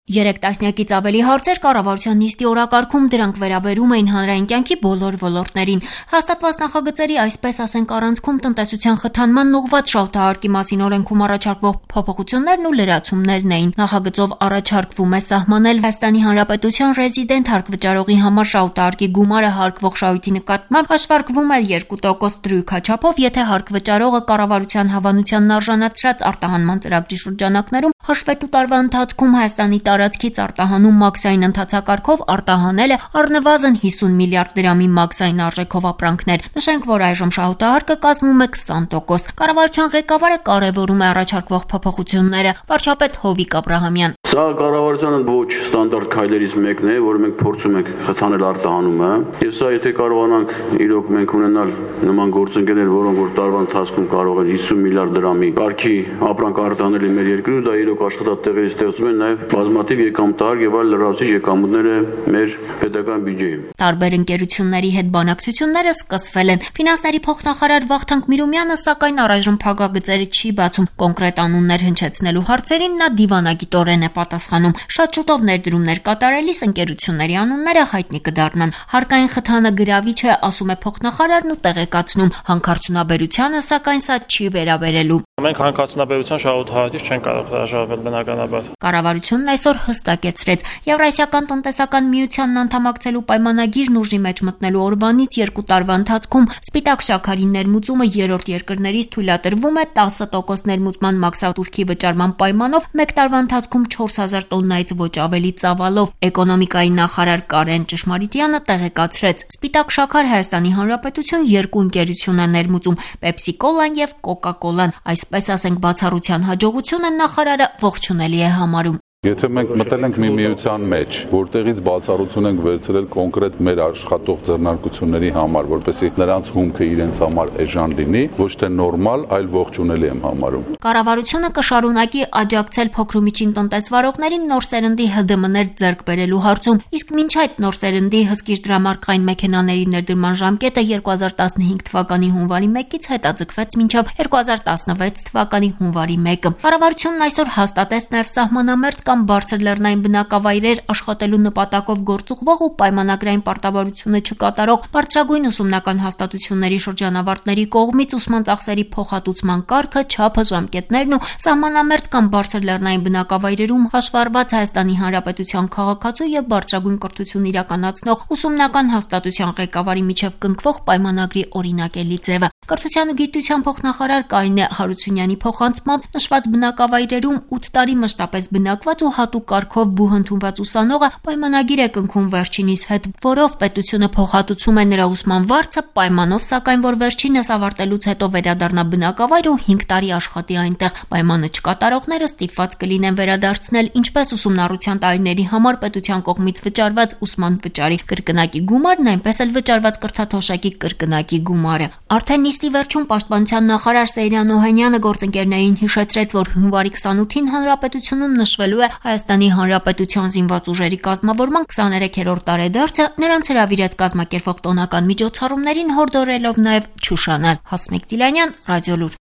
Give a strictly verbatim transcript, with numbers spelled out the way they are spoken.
Երեք տասնյակից ավելի հարցեր կառավարության նիստի օրակարգում, դրանք վերաբերում էին հանրային կյանքի բոլոր ոլորտներին։ Հաստատված նախագծերի, այսպես ասենք, առանցքում տնտեսության խթանման ուղղված շահութահարկի մասին օրենքում առաջարկվող փոփոխություններն ու լրացումներն էին։ Նախագծով առաջարկվում է սահմանել Հայաստանի Հանրապետության ռեզիդենտ հարկվճարողի համար շահութահարկի գումարը հարկվող շահույթի նկատմամբ հաշվարկվում է երկու տոկոս դրույքաչափով, եթե հարկվճարողը կառավարության հավանությանն արժանացրած արտահանման ծրագրի շրջանակներում հաշվետու տարվա ընթացքում Հայաստանի տարածքից արտահանում մաքսային ընթացակարգով արտահանել է առնվազն հիսուն միլիարդ դրամի մաքսային արժեքով ապրանքներ։ Նշենք, որ այժմ շահութահարկը կազմում է քսան տոկոս։ Կառավարության ղեկավարը կարևորում է առաջարկվող փոփոխությունները։ Վարչապետ Հովիկ Աբրահամյան. Սա կառավարության ոչ ստանդարտ քայլերից մեկն է, որը մենք փորձում ենք խթանել արտահանումը, եւ սա եթե կարողանանք իրոք մենք ունենալ նման գործընկերներ, որոնք որ տարվա ընթացքում կարող են հիսուն միլիարդ դրամի կարգի ապրանք արտահանել մեր երկրում, դա իրոք աշխատատեղերի ստեղծում են նաեւ բազմաթիվ եկամտահար եւ այլ լրացուցիչ եկամուտները մեր պետական բյուջեում։ Տարբեր ընկերությունների հետ բանակցությունները սկսվել են։ Ֆինանսների փոխնախարար Վախթանգ Միրումյանը, սակայն առայժմ փակագծերը չի բացում։ Կոնկրետ անուններ հնչեցնելու հարցերին նա դիվանագիտորեն է պատասխանում։ Շատ շուտով ներդրումներ կատարելիս ընկերությունների անունները հայտնի կդառնան։ Հարկային խթանը գրավիչ է, ասում է փոխնախարարն ու տեղեկացնում, հանքարդյունաբերությանը սակայն սա չի վերաբերելու։ Մենք հանքարդյունաբերության շահութահարկից չենք կարող հրաժարվել բնականաբար։ Կառավարությունն այսօր հստակեցրեց Եվրասիական տնտեսական միությանն անդամակցելու պայմանագիրն ուժի մեջ մտնելու օրվանից երկու տարվա ընթացքում սպիտակ շաքարի ներմուծումը երրորդ երկրներից թույլատրվում է տասը տոկոս ներմուծման մաքսատուրքի վճարման պայմանով, մեկ տարվա ընթացքում չորս հազար տոննայից ոչ ավելի ծավալով։ Էկոնոմիկայի նախարար Կարեն Ճշմարիտյանը տեղեկացրեց, սպիտակ շաքար Հայաստանի Հանրապետություն երկու ընկերություն է ներմուծում՝ Pepsi-Cola-ն եւ Coca-Cola-ն, այսպես ասենք, բացառության հաջողությունը նախարարը ողջունելի է համարում։ Եթե մենք մտել ենք մի միության մեջ, որտեղից բացառություն ենք վերցրել կոնկրետ մեր աշխատող ձեռնարկությունների համար, որպեսզի նրանց հումքը իրենց համար էժան լինի, ոչ թե նորմալ, այլ ողջունելի եմ համարում։ Կառավարությունը կշարունակի աջակցել փոքր ու միջին տնտեսվարողներին նոր սերնդի Հ ԴՄ ներ ձեռք բերելու հարցում, իսկ մինչ այդ նոր սերնդի հսկիչ դրամարկղային մեքենաների ներդրման ժամկետը երկու հազար տասնհինգ թվականի հունվարի մեկից հետաձգվեց մինչև երկու հազար տասնվեց թվականի հունվարի մեկը։ Կառավարությունն այսօր հաստատեց նաև սահմանամերձ կամ բարձր լեռնային բնակավայրեր աշխատելու նպատակով գործուղվող ու պայմանագրային պարտավորությունը չկատարող բարձրագույն ուսումնական հաստատությունների շրջանավարտների կողմից ուսման ծախսերի փոխհատուցման կարգը, չափը, ժամկետներն ու սահմանամերձ կամ բարձր լեռնային բնակավայրերում հաշվառված Հայաստանի Հանրապետության քաղաքացու եւ բարձրագույն կրթություն իրականացնող ուսումնական հաստատության ղեկավարի միջև կնքվող պայմանագրի օրինակելի ձևը։ Կրթության ու գիտության փոխնախարար Կարինե Հարությունյանի փոխանցմամբ նշված բնակավայրերում ութ տարի մշտապես բնակված ու հատուկ կարգով բուհընդունված ուսանողը պայմանագիր է կնքում վերջինիս հետ, որով պետությունը փոխհատուցում է նրա ուսման վարձը պայմանով, սակայն որ վերջինս ավարտելուց հետո վերադառնա բնակավայր ու հինգ տարի աշխատի այնտեղ։ Պայմանը չկատարողները ստիպված կլինեն վերադարձնել ինչպես ուսումնառության տարիների համար պետության կողմից վճարված ուսման վճարի կրկնակի գումարն, այնպես էլ վճարված կրթաթոշակի կրկնակի գումարը։ Արդեն նիստի վերջում պաշտպանության նախարար Սեյրան Օհանյանը գործընկերներին հիշեցրեց, որ հունվարի քսանութին հանրապետությունում նշվելու է Հայաստանի Հանրապետության զինված ուժերի կազմավորման քսաներեքերորդ տարեդարձը, նրանց հրավիրած կազմակերպող տոնական միջոցառումներին հորդորելով նաև չուշանալ։ Հասմիկ Դիլանյան, Ռադիոլուր։